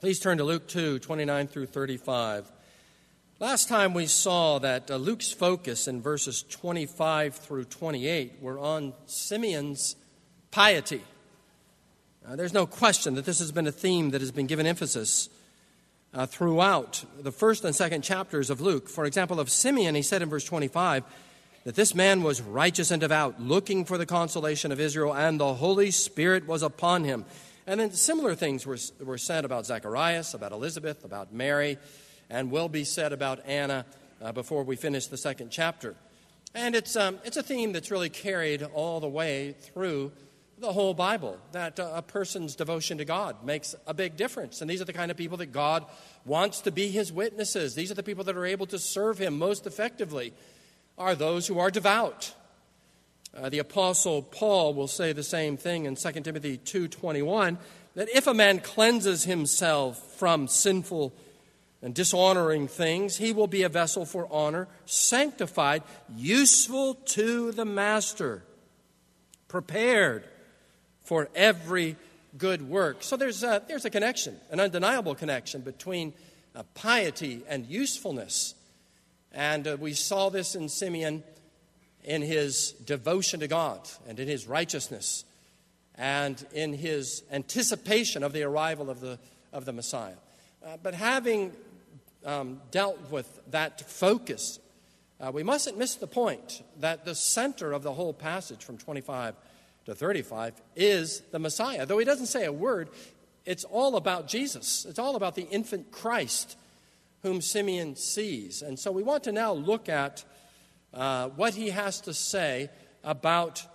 Please turn to Luke 2, 29 through 35. Last time we saw that Luke's focus in verses 25 through 28 were on Simeon's piety. There's no question that this has been a theme that has been given emphasis throughout the first and second chapters of Luke. For example, of Simeon, he said in verse 25 that this man was righteous and devout, looking for the consolation of Israel, and the Holy Spirit was upon him. And then similar things were said about Zacharias, about Elizabeth, about Mary, and will be said about Anna before we finish the second chapter. And it's a theme that's really carried all the way through the whole Bible, that a person's devotion to God makes a big difference. And these are the kind of people that God wants to be his witnesses. These are the people that are able to serve him most effectively, are those who are devout. The Apostle Paul will say the same thing in 2 Timothy 2:21, that if a man cleanses himself from sinful and dishonoring things, he will be a vessel for honor, sanctified, useful to the master, prepared for every good work. So there's a connection, an undeniable connection between piety and usefulness. And we saw this in Simeon in his devotion to God and in his righteousness and in his anticipation of the arrival of the Messiah. But having dealt with that focus, we mustn't miss the point that the center of the whole passage from 25 to 35 is the Messiah. Though he doesn't say a word, it's all about Jesus. It's all about the infant Christ whom Simeon sees. And so we want to now look at what he has to say about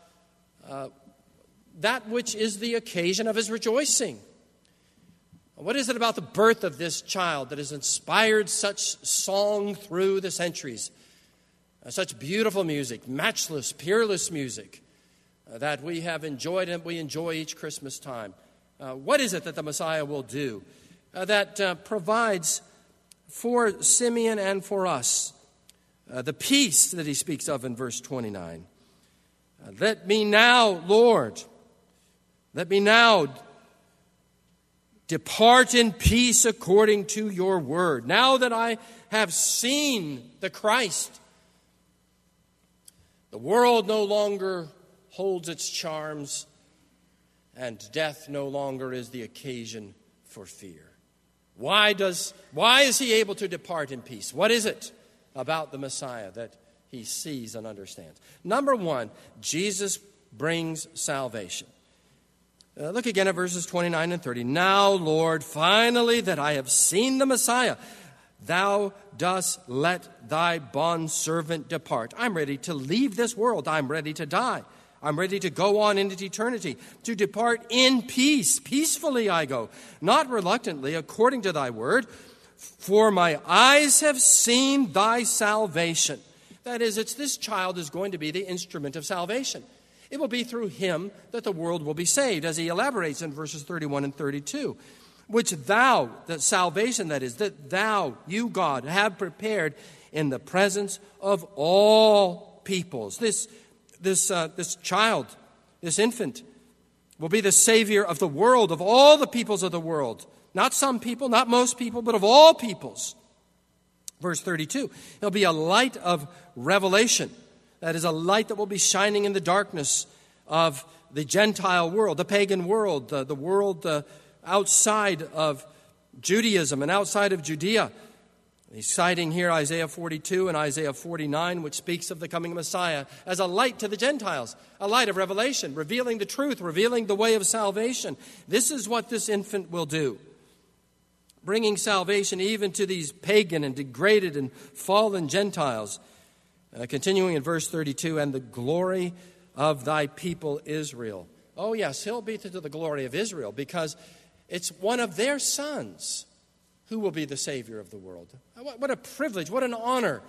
that which is the occasion of his rejoicing. What is it about the birth of this child that has inspired such song through the centuries? Such beautiful music, matchless, peerless music that we have enjoyed and we enjoy each Christmas time. What is it that the Messiah will do that provides for Simeon and for us the peace that he speaks of in verse 29. Let me now, Lord, let me now depart in peace according to your word. Now that I have seen the Christ, the world no longer holds its charms, and death no longer is the occasion for fear. Why is he able to depart in peace? What is it about the Messiah that he sees and understands? Number one, Jesus brings salvation. Look again at verses 29 and 30. Now, Lord, finally that I have seen the Messiah, thou dost let thy bondservant depart. I'm ready to leave this world. I'm ready to die. I'm ready to go on into eternity, to depart in peace. Peacefully I go, not reluctantly, according to thy word. For my eyes have seen thy salvation. That is, it's this child is going to be the instrument of salvation. It will be through him that the world will be saved, as he elaborates in verses 31 and 32. Which thou, that salvation that is, that thou, you God, have prepared in the presence of all peoples. This child, this infant, will be the Savior of the world, of all the peoples of the world. Not some people, not most people, but of all peoples. Verse 32, he'll be a light of revelation. That is a light that will be shining in the darkness of the Gentile world, the pagan world, the world outside of Judaism and outside of Judea. He's citing here Isaiah 42 and Isaiah 49, which speaks of the coming Messiah as a light to the Gentiles, a light of revelation, revealing the truth, revealing the way of salvation. This is what this infant will do, bringing salvation even to these pagan and degraded and fallen Gentiles. Continuing in verse 32, and the glory of thy people Israel. Oh yes, he'll be to the glory of Israel, because it's one of their sons who will be the Savior of the world. What a privilege, what an honor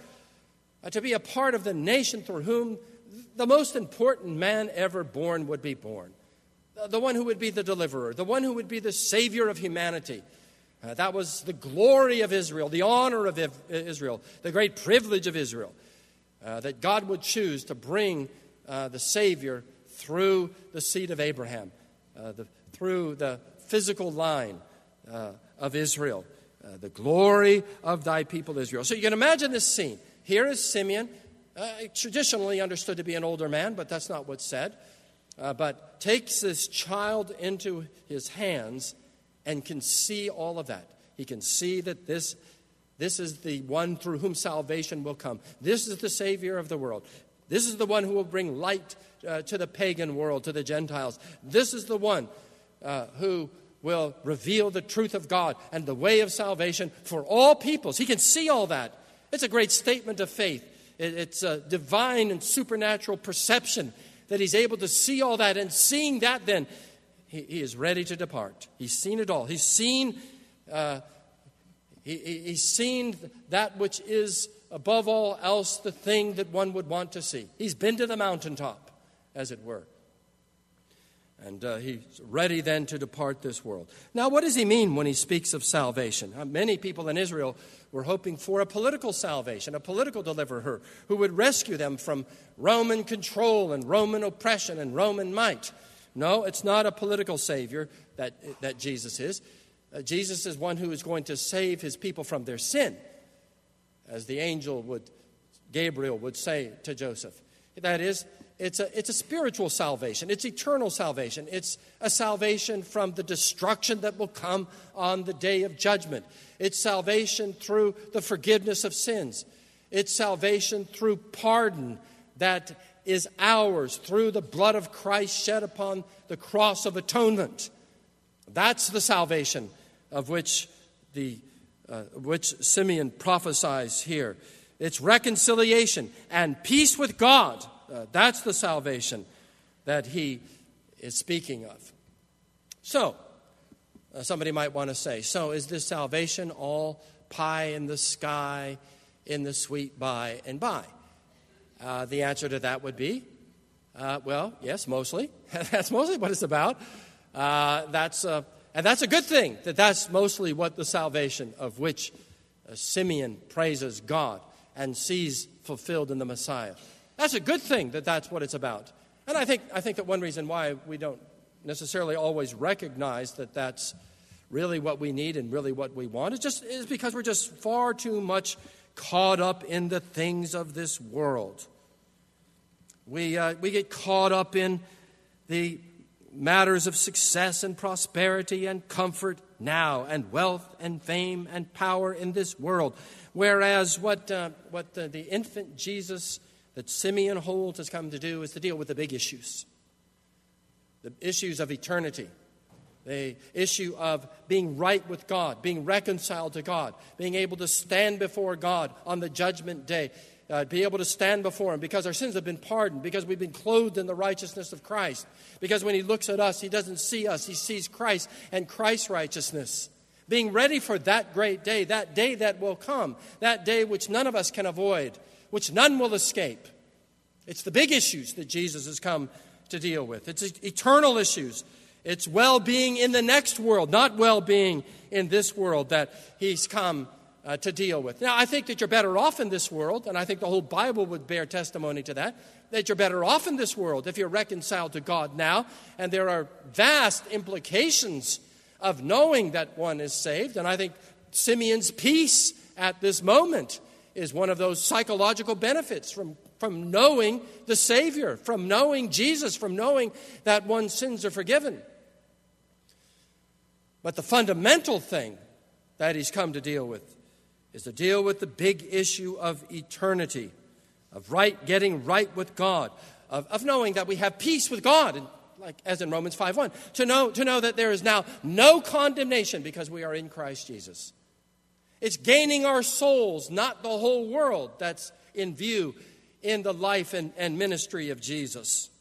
to be a part of the nation through whom the most important man ever born would be born. The one who would be the deliverer, the one who would be the Savior of humanity. That was the glory of Israel, the honor of Israel, the great privilege of Israel, that God would choose to bring the Savior through the seed of Abraham, through the physical line of Israel, the glory of thy people Israel. So you can imagine this scene. Here is Simeon, traditionally understood to be an older man, but that's not what's said, but takes this child into his hands and can see all of that. He can see that this is the one through whom salvation will come. This is the Savior of the world. This is the one who will bring light to the pagan world, to the Gentiles. This is the one who will reveal the truth of God and the way of salvation for all peoples. He can see all that. It's a great statement of faith. It's a divine and supernatural perception that he's able to see all that. And seeing that, then, he is ready to depart. He's seen it all. He's seen that which is, above all else, the thing that one would want to see. He's been to the mountaintop, as it were. And he's ready then to depart this world. Now, what does he mean when he speaks of salvation? Many people in Israel were hoping for a political salvation, a political deliverer who would rescue them from Roman control and Roman oppression and Roman might. No, it's not a political savior that Jesus is. Jesus is one who is going to save his people from their sin, as the angel Gabriel would say to Joseph. That is, it's a spiritual salvation. It's eternal salvation. It's a salvation from the destruction that will come on the day of judgment. It's salvation through the forgiveness of sins. It's salvation through pardon that is ours through the blood of Christ shed upon the cross of atonement. That's the salvation of which Simeon prophesies here. It's reconciliation and peace with God. That's the salvation that he is speaking of. So, somebody might want to say, so is this salvation all pie in the sky, in the sweet by and by? The answer to that would be, well, yes, mostly. That's mostly what it's about. And that's a good thing, that's mostly what the salvation of which Simeon praises God and sees fulfilled in the Messiah. That's a good thing that's what it's about. And I think that one reason why we don't necessarily always recognize that that's really what we need and really what we want is because we're just far too much caught up in the things of this world. We get caught up in the matters of success and prosperity and comfort now and wealth and fame and power in this world. Whereas what the infant Jesus that Simeon holds has come to do is to deal with the big issues. The issues of eternity. The issue of being right with God, being reconciled to God, being able to stand before God on the judgment day, be able to stand before Him because our sins have been pardoned, because we've been clothed in the righteousness of Christ, because when He looks at us, He doesn't see us, He sees Christ and Christ's righteousness. Being ready for that great day that will come, that day which none of us can avoid, which none will escape. It's the big issues that Jesus has come to deal with. It's eternal issues. It's well-being in the next world, not well-being in this world that He's come to deal with. Now, I think that you're better off in this world, and I think the whole Bible would bear testimony to that you're better off in this world if you're reconciled to God now, and there are vast implications of knowing that one is saved, and I think Simeon's peace at this moment is one of those psychological benefits from knowing the Savior, from knowing Jesus, from knowing that one's sins are forgiven. But the fundamental thing that He's come to deal with is to deal with the big issue of eternity, of getting right with God, of knowing that we have peace with God, and like as in Romans 5:1, to know that there is now no condemnation because we are in Christ Jesus. It's gaining our souls, not the whole world, that's in view in the life and ministry of Jesus.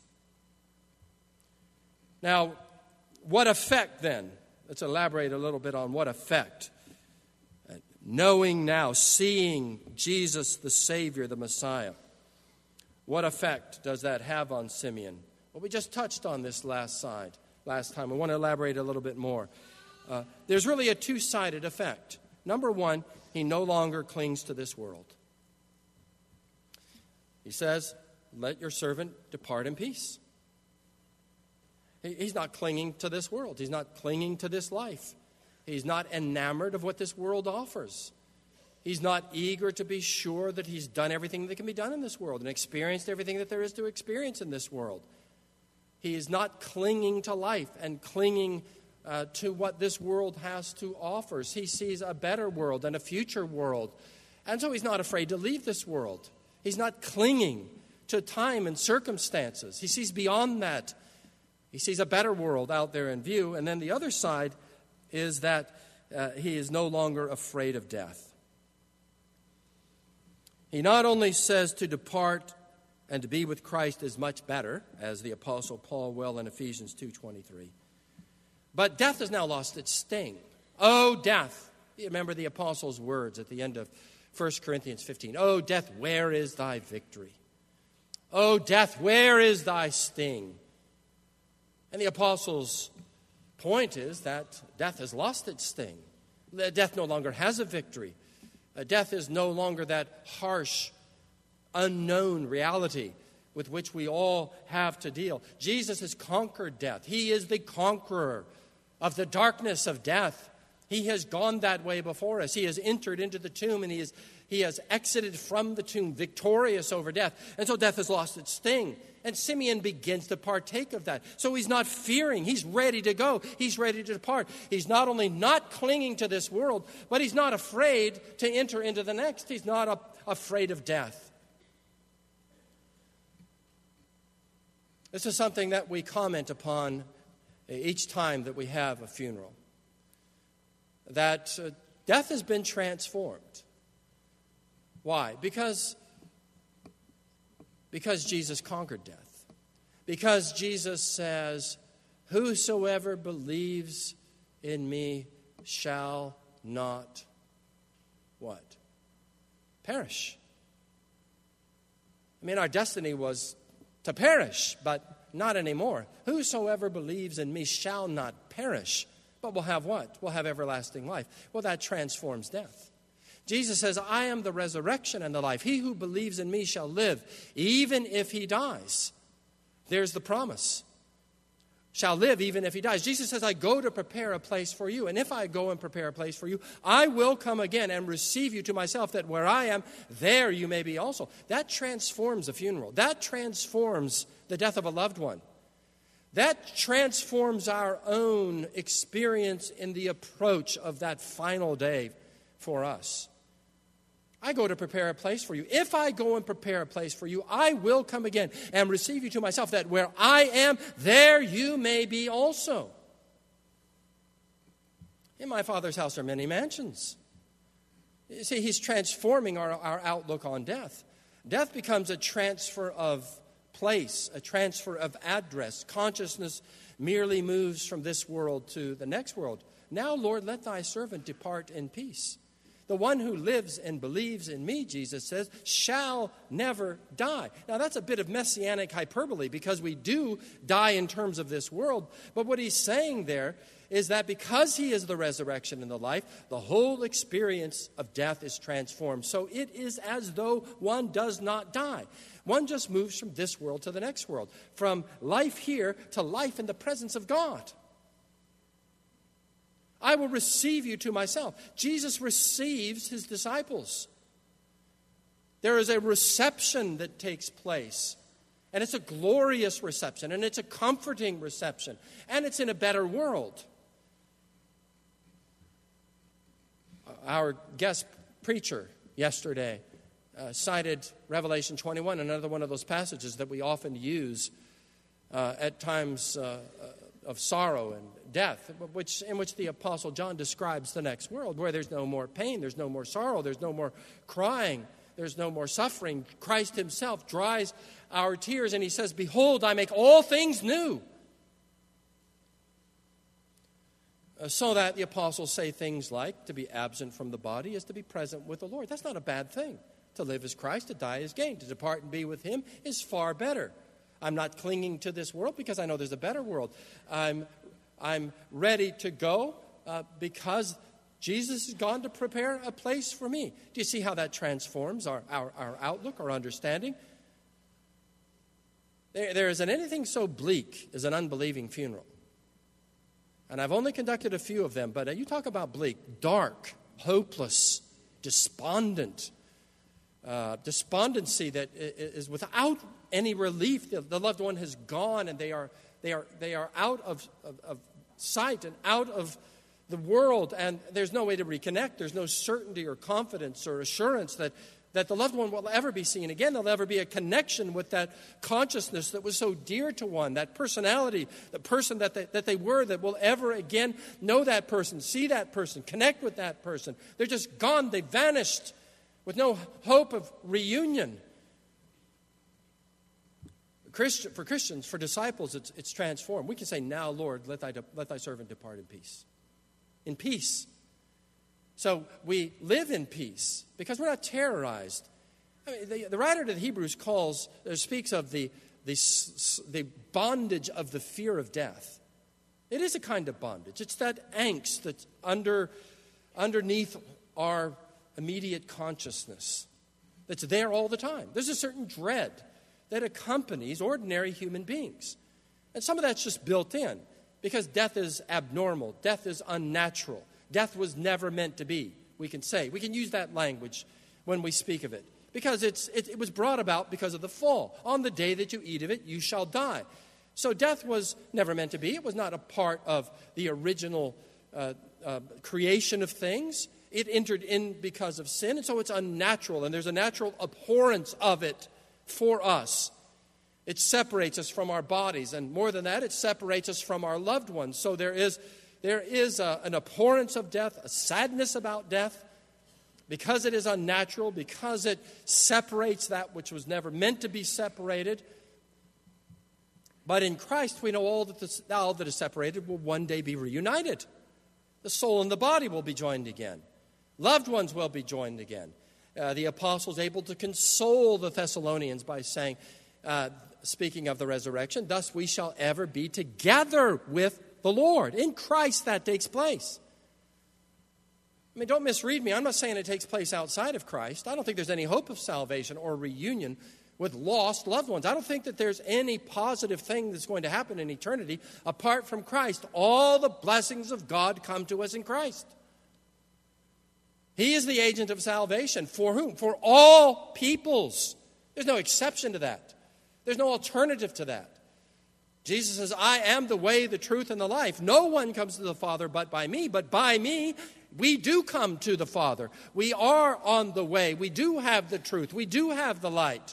Now, what effect then? Let's elaborate a little bit on what effect. Knowing now, seeing Jesus the Savior, the Messiah. What effect does that have on Simeon? Well, we just touched on this last time. I want to elaborate a little bit more. There's really a two-sided effect. Number one, he no longer clings to this world. He says, let your servant depart in peace. He's not clinging to this world. He's not clinging to this life. He's not enamored of what this world offers. He's not eager to be sure that he's done everything that can be done in this world and experienced everything that there is to experience in this world. He is not clinging to life and clinging to what this world has to offer. He sees a better world and a future world. And so he's not afraid to leave this world. He's not clinging to time and circumstances. He sees beyond that. He sees a better world out there in view. And then the other side is that he is no longer afraid of death. He not only says to depart and to be with Christ is much better, as the Apostle Paul will in Ephesians 2:23, but death has now lost its sting. Oh, death. You remember the Apostle's words at the end of 1 Corinthians 15. Oh, death, where is thy victory? Oh, death, where is thy sting? And the Apostle's point is that death has lost its sting. Death no longer has a victory. Death is no longer that harsh, unknown reality with which we all have to deal. Jesus has conquered death. He is the conqueror of the darkness of death. He has gone that way before us. He has entered into the tomb and he has exited from the tomb victorious over death. And so death has lost its sting. And Simeon begins to partake of that. So he's not fearing. He's ready to go. He's ready to depart. He's not only not clinging to this world, but he's not afraid to enter into the next. He's not afraid of death. This is something that we comment upon each time that we have a funeral. That death has been transformed. Why? Because Jesus conquered death. Because Jesus says, whosoever believes in me shall not what? Perish. I mean, our destiny was to perish, but not anymore. Whosoever believes in me shall not perish, but will have what? Will have everlasting life. Well, that transforms death. Jesus says, I am the resurrection and the life. He who believes in me shall live, even if he dies. There's the promise. Shall live even if he dies. Jesus says, I go to prepare a place for you. And if I go and prepare a place for you, I will come again and receive you to myself, that where I am, there you may be also. That transforms a funeral. That transforms the death of a loved one. That transforms our own experience in the approach of that final day for us. I go to prepare a place for you. If I go and prepare a place for you, I will come again and receive you to myself, that where I am, there you may be also. In my Father's house are many mansions. You see, he's transforming our outlook on death. Death becomes a transfer of place, a transfer of address. Consciousness merely moves from this world to the next world. Now, Lord, let thy servant depart in peace. The one who lives and believes in me, Jesus says, shall never die. Now, that's a bit of messianic hyperbole because we do die in terms of this world. But what he's saying there is that because he is the resurrection and the life, the whole experience of death is transformed. So it is as though one does not die. One just moves from this world to the next world, from life here to life in the presence of God. I will receive you to myself. Jesus receives his disciples. There is a reception that takes place. And it's a glorious reception. And it's a comforting reception. And it's in a better world. Our guest preacher yesterday cited Revelation 21, another one of those passages that we often use at times of sorrow and death, in which the Apostle John describes the next world, where there's no more pain, there's no more sorrow, there's no more crying, there's no more suffering. Christ himself dries our tears, and he says, behold, I make all things new. So that the apostles say things like, to be absent from the body is to be present with the Lord. That's not a bad thing. To live is Christ, to die is gain. To depart and be with him is far better. I'm not clinging to this world because I know there's a better world. I'm ready to go because Jesus has gone to prepare a place for me. Do you see how that transforms our outlook, our understanding? There isn't anything so bleak as an unbelieving funeral. And I've only conducted a few of them, but you talk about bleak, dark, hopeless, despondent. Despondency that is without any relief. The loved one has gone, and they are out of sight and out of the world, and there's no way to reconnect. There's no certainty or confidence or assurance that the loved one will ever be seen again. There'll ever be a connection with that consciousness that was so dear to one, that personality, the person that they were, that will ever again know that person, see that person, connect with that person. They're just gone. They vanished with no hope of reunion. For Christians, for disciples, it's transformed. We can say, now, Lord, let thy servant depart in peace. In peace. So we live in peace because we're not terrorized. I mean, the writer to the Hebrews speaks of the bondage of the fear of death. It is a kind of bondage. It's that angst that's underneath our immediate consciousness that's there all the time. There's a certain dread that accompanies ordinary human beings. And some of that's just built in because death is abnormal. Death is unnatural. Death was never meant to be, we can say. We can use that language when we speak of it because it was brought about because of the fall. On the day that you eat of it, you shall die. So death was never meant to be. It was not a part of the original creation of things. It entered in because of sin, and so it's unnatural, and there's a natural abhorrence of it for us. It separates us from our bodies, and more than that, it separates us from our loved ones. So there is an abhorrence of death, a sadness about death, because it is unnatural, because it separates that which was never meant to be separated. But in Christ, we know all that is separated will one day be reunited. The soul and the body will be joined again. Loved ones will be joined again. The apostles able to console the Thessalonians by saying, speaking of the resurrection, thus we shall ever be together with the Lord. In Christ that takes place. I mean, don't misread me. I'm not saying it takes place outside of Christ. I don't think there's any hope of salvation or reunion with lost loved ones. I don't think that there's any positive thing that's going to happen in eternity apart from Christ. All the blessings of God come to us in Christ. He is the agent of salvation. For whom? For all peoples. There's no exception to that. There's no alternative to that. Jesus says, I am the way, the truth, and the life. No one comes to the Father but by me. But by me, we do come to the Father. We are on the way. We do have the truth. We do have the light.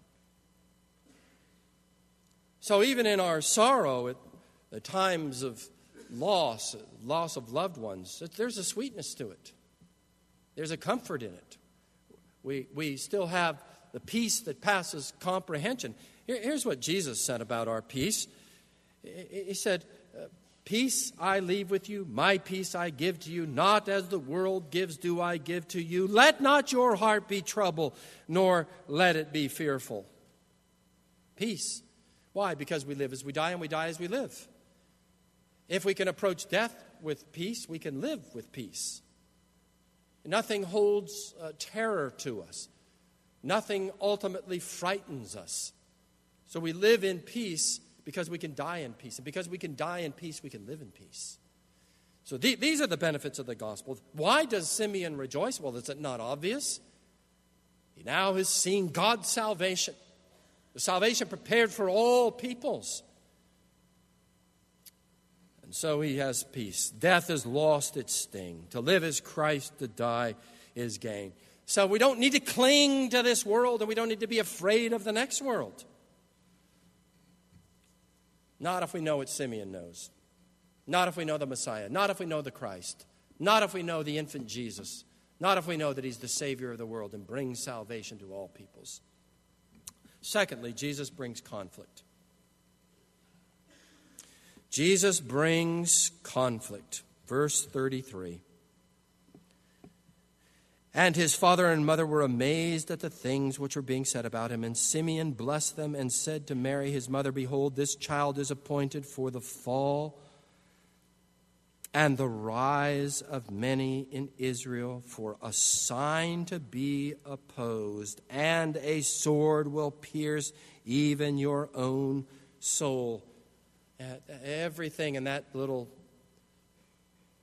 So even in our sorrow, at the times of loss of loved ones, there's a sweetness to it. There's a comfort in it. We still have the peace that passes comprehension. Here's what Jesus said about our peace. He said, peace I leave with you, my peace I give to you, not as the world gives do I give to you. Let not your heart be troubled, nor let it be fearful. Peace. Why? Because we live as we die, and we die as we live. If we can approach death with peace, we can live with peace. Nothing holds terror to us. Nothing ultimately frightens us. So we live in peace because we can die in peace. And because we can die in peace, we can live in peace. So these are the benefits of the gospel. Why does Simeon rejoice? Well, is it not obvious? He now has seen God's salvation. The salvation prepared for all peoples. And so he has peace. Death has lost its sting. To live is Christ, to die is gain. So we don't need to cling to this world, and we don't need to be afraid of the next world. Not if we know what Simeon knows. Not if we know the Messiah. Not if we know the Christ. Not if we know the infant Jesus. Not if we know that he's the Savior of the world and brings salvation to all peoples. Secondly, Jesus brings conflict. Jesus brings conflict. Verse 33. And his father and mother were amazed at the things which were being said about him. And Simeon blessed them and said to Mary, his mother, behold, this child is appointed for the fall and the rise of many in Israel, for a sign to be opposed, and a sword will pierce even your own soul. Everything in that little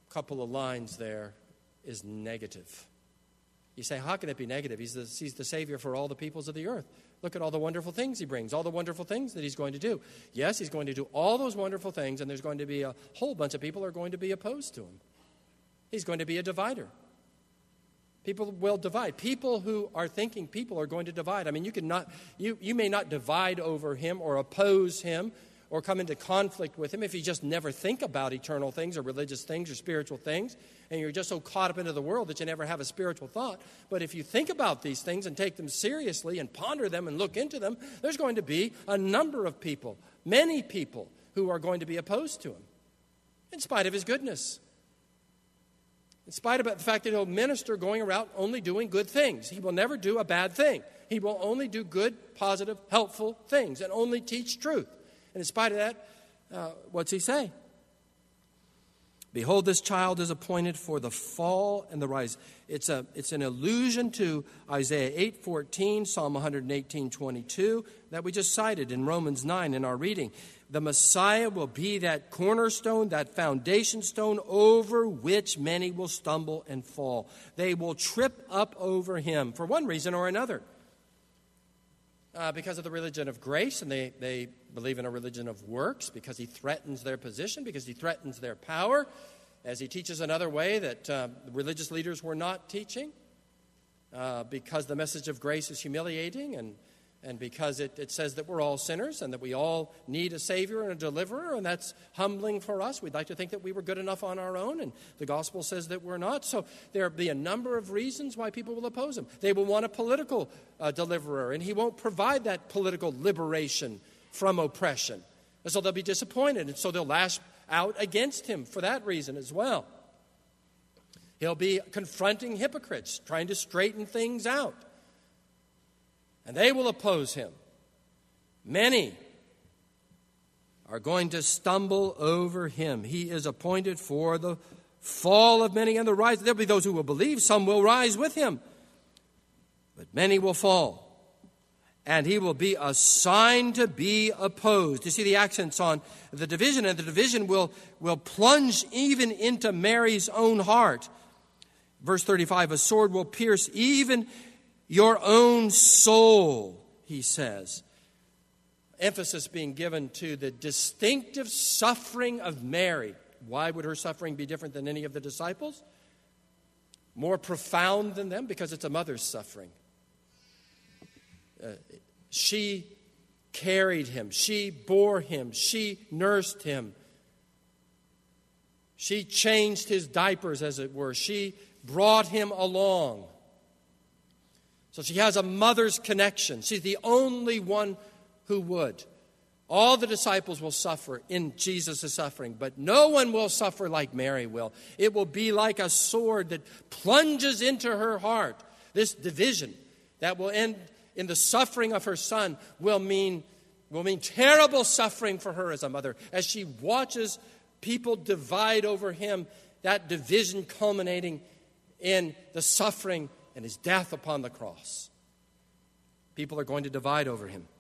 couple of lines there is negative. You say, how can it be negative? He's the Savior for all the peoples of the earth. Look at all the wonderful things he brings, all the wonderful things that he's going to do. Yes, he's going to do all those wonderful things, and there's going to be a whole bunch of people who are going to be opposed to him. He's going to be a divider. People will divide. People who are thinking people are going to divide. I mean, you may not divide over him or oppose him or come into conflict with him if you just never think about eternal things or religious things or spiritual things, and you're just so caught up into the world that you never have a spiritual thought. But if you think about these things and take them seriously and ponder them and look into them, there's going to be a number of people, many people, who are going to be opposed to him, in spite of his goodness. In spite of the fact that he'll minister going around only doing good things. He will never do a bad thing. He will only do good, positive, helpful things and only teach truth. And in spite of that, what's he say? Behold, this child is appointed for the fall and the rise. It's an allusion to Isaiah 8:14, Psalm 118:22 that we just cited in Romans 9 in our reading. The Messiah will be that cornerstone, that foundation stone over which many will stumble and fall. They will trip up over him for one reason or another. Because of the religion of grace, and they believe in a religion of works, because he threatens their position, because he threatens their power, as he teaches another way that the religious leaders were not teaching, because the message of grace is humiliating, and because it says that we're all sinners and that we all need a Savior and a deliverer, and that's humbling for us. We'd like to think that we were good enough on our own, and the gospel says that we're not. So there'll be a number of reasons why people will oppose him. They will want a political deliverer, and he won't provide that political liberation from oppression. And so they'll be disappointed, and so they'll lash out against him for that reason as well. He'll be confronting hypocrites, trying to straighten things out. And they will oppose him. Many are going to stumble over him. He is appointed for the fall of many and the rise. There'll be those who will believe. Some will rise with him. But many will fall. And he will be a sign to be opposed. You see the accents on the division, and the division will plunge even into Mary's own heart. Verse 35, a sword will pierce even your own soul, he says. Emphasis being given to the distinctive suffering of Mary. Why would her suffering be different than any of the disciples? More profound than them? Because it's a mother's suffering. She carried him. She bore him. She nursed him. She changed his diapers, as it were. She brought him along. So she has a mother's connection. She's the only one who would. All the disciples will suffer in Jesus' suffering, but no one will suffer like Mary will. It will be like a sword that plunges into her heart. This division that will end in the suffering of her son will mean terrible suffering for her as a mother. As she watches people divide over him, that division culminating in the suffering and his death upon the cross. People are going to divide over him.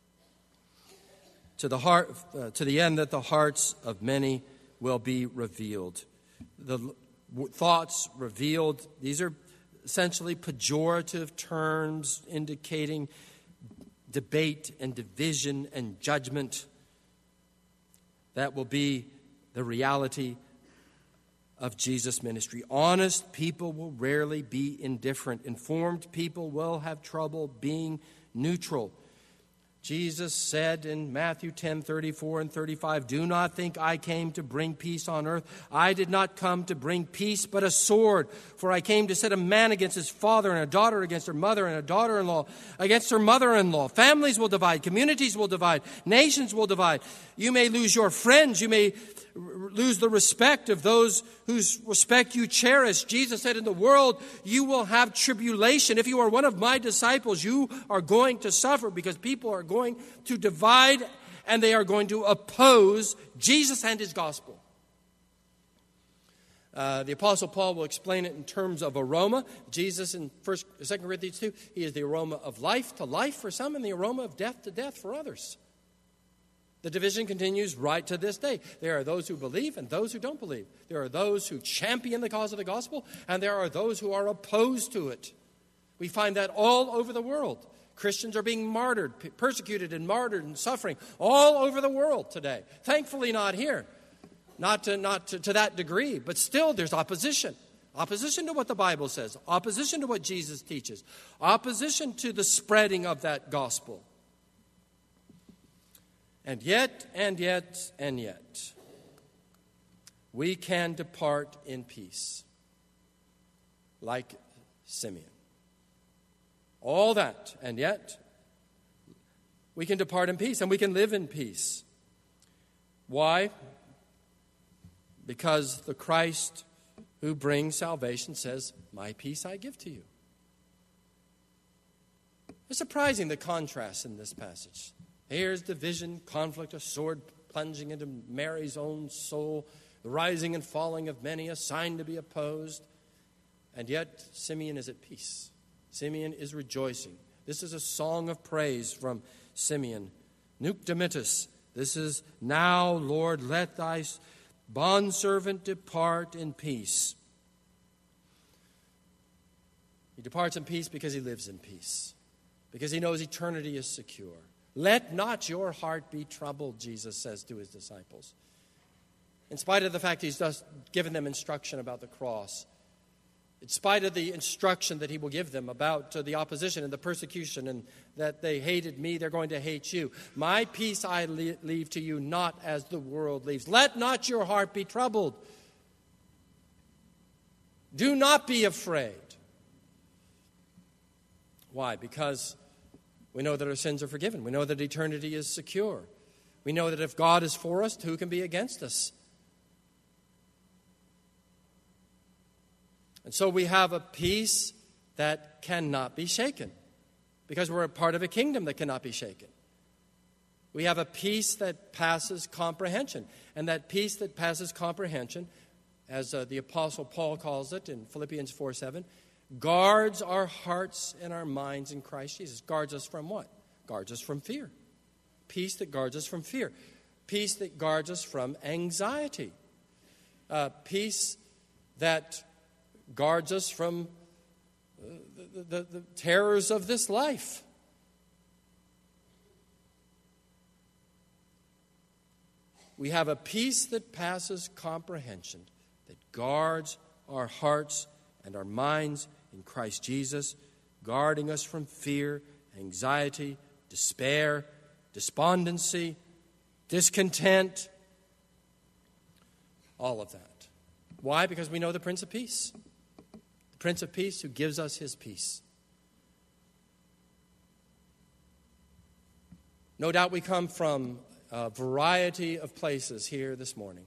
To the end that the hearts of many will be revealed. The thoughts revealed, these are essentially pejorative terms indicating debate and division and judgment. That will be the reality of Jesus' ministry. Honest people will rarely be indifferent. Informed people will have trouble being neutral. Jesus said in Matthew 10:34 and 35, do not think I came to bring peace on earth. I did not come to bring peace, but a sword. For I came to set a man against his father, and a daughter against her mother, and a daughter-in-law against her mother-in-law. Families will divide. Communities will divide. Nations will divide. You may lose your friends. You may lose the respect of those whose respect you cherish. Jesus said, in the world you will have tribulation. If you are one of my disciples, you are going to suffer, because people are going to divide and they are going to oppose Jesus and his gospel. The Apostle Paul will explain it in terms of aroma. Jesus in 2 Corinthians 2, he is the aroma of life to life for some and the aroma of death to death for others. The division continues right to this day. There are those who believe and those who don't believe. There are those who champion the cause of the gospel, and there are those who are opposed to it. We find that all over the world. Christians are being martyred, persecuted and martyred and suffering all over the world today. Thankfully not here, not to that degree, but still there's opposition. Opposition to what the Bible says, opposition to what Jesus teaches, opposition to the spreading of that gospel. And yet, we can depart in peace, like Simeon. All that, and yet, we can depart in peace, and we can live in peace. Why? Because the Christ who brings salvation says, "My peace I give to you." It's surprising the contrast in this passage. Here's division, conflict, a sword plunging into Mary's own soul, the rising and falling of many, a sign to be opposed. And yet, Simeon is at peace. Simeon is rejoicing. This is a song of praise from Simeon. Nunc dimittis. This is, "Now, Lord, let thy bondservant depart in peace." He departs in peace because he lives in peace, because he knows eternity is secure. Let not your heart be troubled, Jesus says to his disciples. In spite of the fact he's just given them instruction about the cross, in spite of the instruction that he will give them about the opposition and the persecution and that they hated me, they're going to hate you. My peace I leave to you, not as the world leaves. Let not your heart be troubled. Do not be afraid. Why? Because we know that our sins are forgiven. We know that eternity is secure. We know that if God is for us, who can be against us? And so we have a peace that cannot be shaken, because we're a part of a kingdom that cannot be shaken. We have a peace that passes comprehension. And that peace that passes comprehension, as the Apostle Paul calls it in Philippians 4:7, guards our hearts and our minds in Christ Jesus. Guards us from what? Guards us from fear. Peace that guards us from fear. Peace that guards us from anxiety. Peace that guards us from the terrors of this life. We have a peace that passes comprehension, that guards our hearts and our minds in Christ Jesus, guarding us from fear, anxiety, despair, despondency, discontent, all of that. Why? Because we know the Prince of Peace. The Prince of Peace who gives us his peace. No doubt we come from a variety of places here this morning.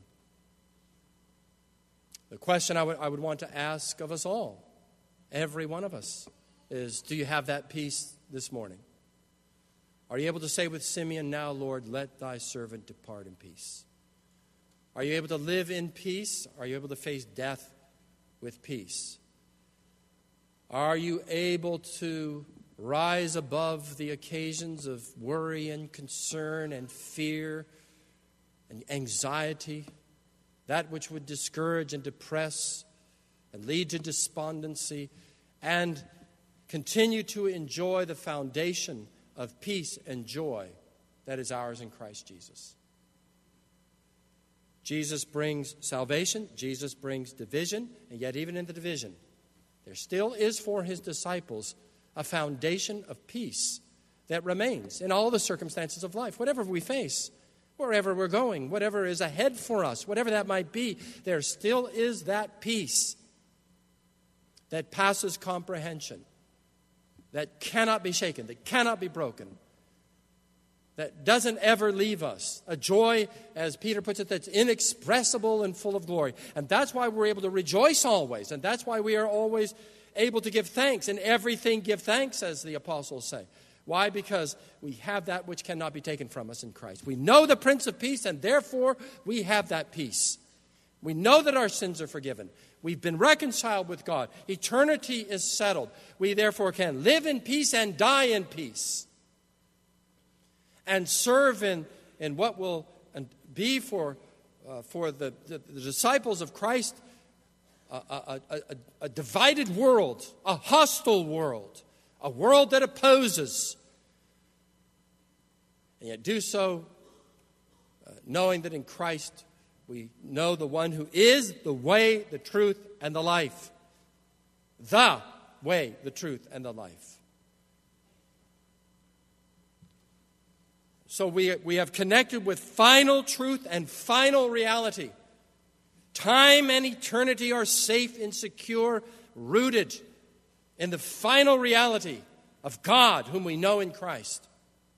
The question I would want to ask of us all, every one of us, is, do you have that peace this morning? Are you able to say with Simeon, "Now, Lord, let thy servant depart in peace"? Are you able to live in peace? Are you able to face death with peace? Are you able to rise above the occasions of worry and concern and fear and anxiety, that which would discourage and depress and lead to despondency, and continue to enjoy the foundation of peace and joy that is ours in Christ Jesus? Jesus brings salvation, Jesus brings division, and yet even in the division, there still is for his disciples a foundation of peace that remains in all the circumstances of life. Whatever we face, wherever we're going, whatever is ahead for us, whatever that might be, there still is that peace that passes comprehension, that cannot be shaken, that cannot be broken, that doesn't ever leave us. A joy, as Peter puts it, that's inexpressible and full of glory. And that's why we're able to rejoice always. And that's why we are always able to give thanks. In everything give thanks, as the apostles say. Why? Because we have that which cannot be taken from us in Christ. We know the Prince of Peace, and therefore we have that peace. We know that our sins are forgiven. We've been reconciled with God. Eternity is settled. We therefore can live in peace and die in peace, and serve in in what will be for the disciples of Christ a divided world, a hostile world, a world that opposes, and yet do so knowing that in Christ we know the one who is the way, the truth, and the life. The way, the truth, and the life. So we have connected with final truth and final reality. Time and eternity are safe and secure, rooted in the final reality of God, whom we know in Christ.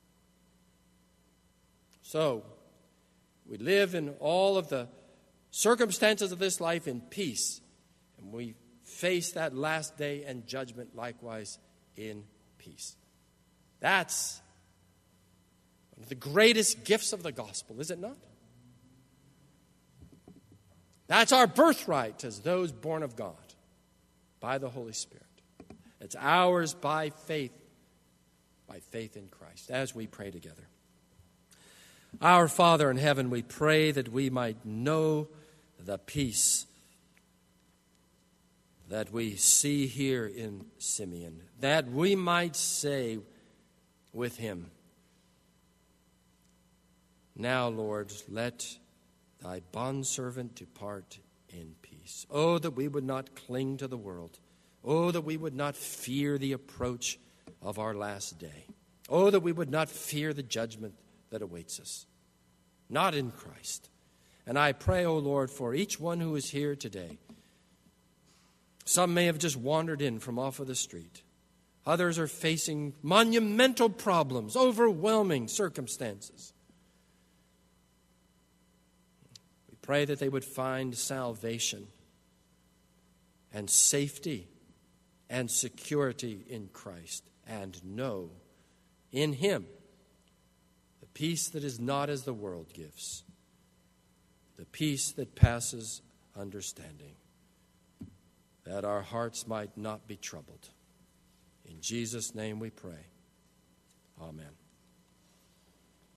So, we live in all of the circumstances of this life in peace, and we face that last day and judgment likewise in peace. That's one of the greatest gifts of the gospel, is it not? That's our birthright as those born of God by the Holy Spirit. It's ours by faith in Christ, as we pray together. Our Father in heaven, we pray that we might know the peace that we see here in Simeon, that we might say with him, "Now, Lord, let thy bondservant depart in peace." Oh, that we would not cling to the world. Oh, that we would not fear the approach of our last day. Oh, that we would not fear the judgment that awaits us. Not in Christ. And I pray, O Lord, for each one who is here today. Some may have just wandered in from off of the street. Others are facing monumental problems, overwhelming circumstances. We pray that they would find salvation and safety and security in Christ and know in him the peace that is not as the world gives, the peace that passes understanding, that our hearts might not be troubled. In Jesus' name we pray. Amen.